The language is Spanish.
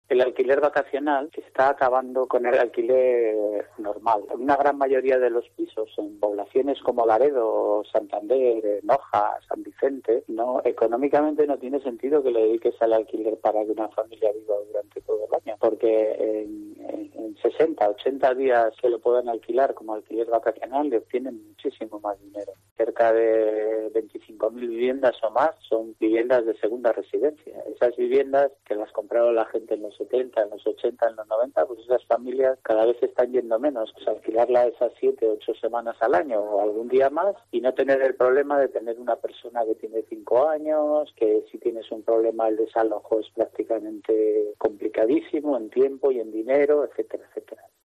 El alquiler vacacional está acabando con el alquiler normal. Una gran mayoría de los pisos en poblaciones como Laredo, Santander, Noja, San Vicente, no, económicamente no tiene sentido que le dediques al alquiler para que una familia viva durante todo el año, porque en 60, 80 días que lo puedan alquilar como alquiler vacacional le obtienen muchísimo más dinero. Cerca de 25.000 viviendas o más son viviendas de segunda residencia. Esas viviendas que las compraron la gente en los 70, en los 80, en los 90, pues esas familias cada vez están yendo menos. Pues alquilarla esas 7, 8 semanas al año o algún día más y no tener el problema de tener una persona que tiene 5 años, que si tienes un problema el desalojo es prácticamente complicadísimo en tiempo y en dinero, etcétera, etcétera.